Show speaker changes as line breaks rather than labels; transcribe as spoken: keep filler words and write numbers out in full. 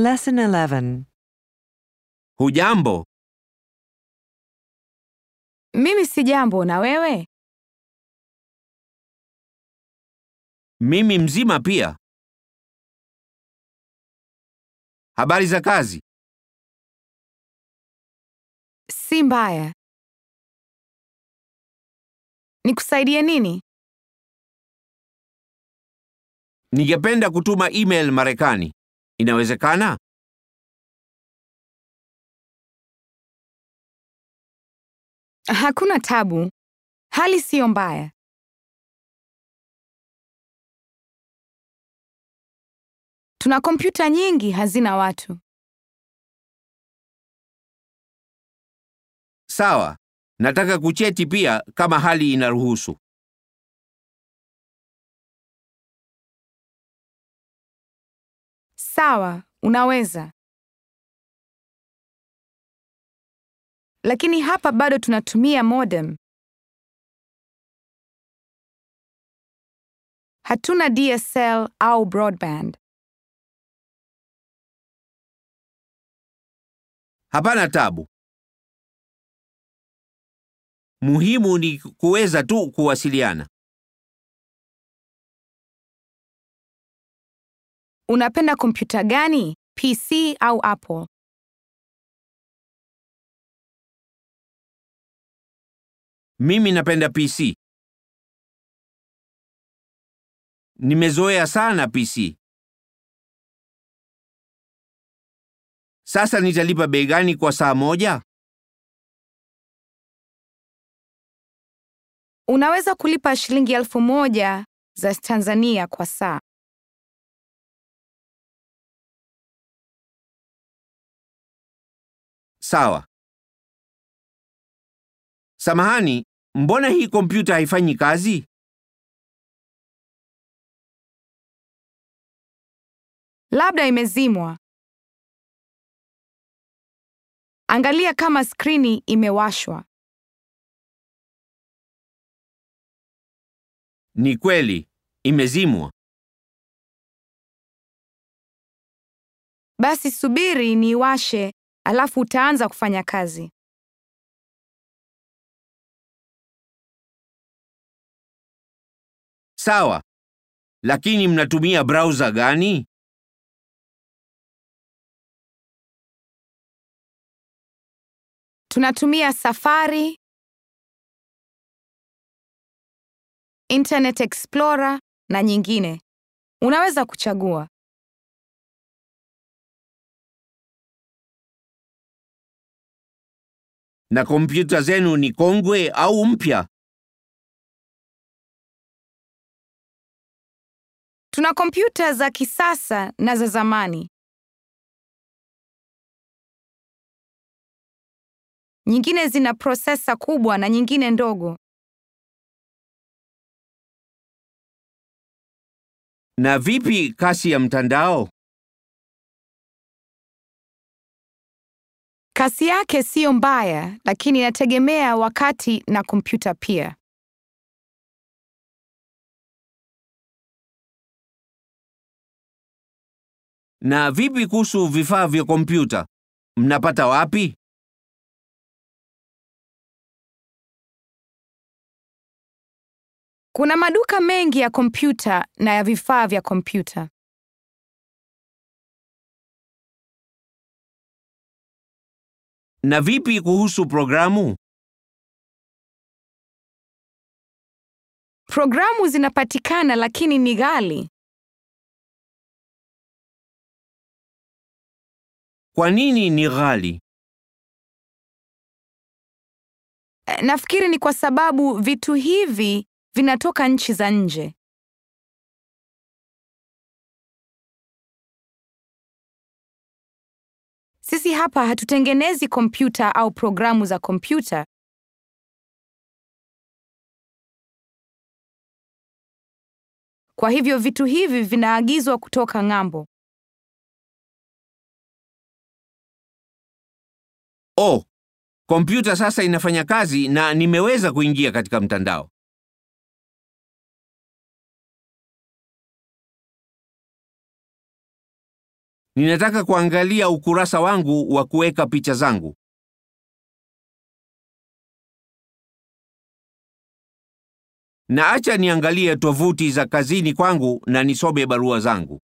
Lesson eleven.
Hujambo?
Mimi si jambo, na wewe?
Mimi mzima pia. Habari za kazi?
Si mbaya. Nikusaidie nini?
Ningependa kutuma email Marekani. Inawezekana?
Hakuna tabu. Hali siyo mbaya. Tuna kompyuta nyingi hazina watu.
Sawa. Nataka kucheti pia kama hali inaruhusu.
Sawa, unaweza. Lakini hapa bado tunatumia modem. Hatuna D S L au broadband.
Hapana tabu. Muhimu ni kuweza tu kuwasiliana.
Unapenda kompyuta gani? P C au Apple?
Mimi napenda P C. Nimezoea sana P C. Sasa nitalipa bei gani kwa saa moja?
Unaweza kulipa shilingi elfu moja za Tanzania kwa saa.
Sawa. Samahani, mbona hii kompyuta haifanyi kazi?
Labda imezimwa. Angalia kama skrini imewashwa.
Ni kweli, imezimwa.
Basi subiri niiwashe, alafu utaanza kufanya kazi.
Sawa. Lakini mnatumia browser gani?
Tunatumia Safari, Internet Explorer na nyingine. Unaweza kuchagua.
Na kompyuta zenu ni kongwe au mpya?
Tuna kompyuta za kisasa na za zamani. Nyingine zina prosesa kubwa na nyingine ndogo.
Na vipi kasi ya mtandao?
Kasi yake siyo mbaya, lakini inategemea wakati na kompyuta pia.
Na vipi kuhusu vifaa vya kompyuta? Mnapata wapi?
Kuna maduka mengi ya kompyuta na ya vifaa vya kompyuta.
Na vipi kuhusu programu?
Programu zinapatikana lakini ni ghali.
Kwa nini ni ghali?
Nafikiri ni kwa sababu vitu hivi vinatoka nchi za nje. Sisi hapa hatutengenezi kompyuta au programu za kompyuta. Kwa hivyo vitu hivi vinaagizwa kutoka ng'ambo.
Oh, kompyuta sasa inafanya kazi na nimeweza kuingia katika mtandao. Ninataka kuangalia ukurasa wangu wa kuweka picha zangu. Na acha niangalie tovuti za kazini kwangu na nisome barua zangu.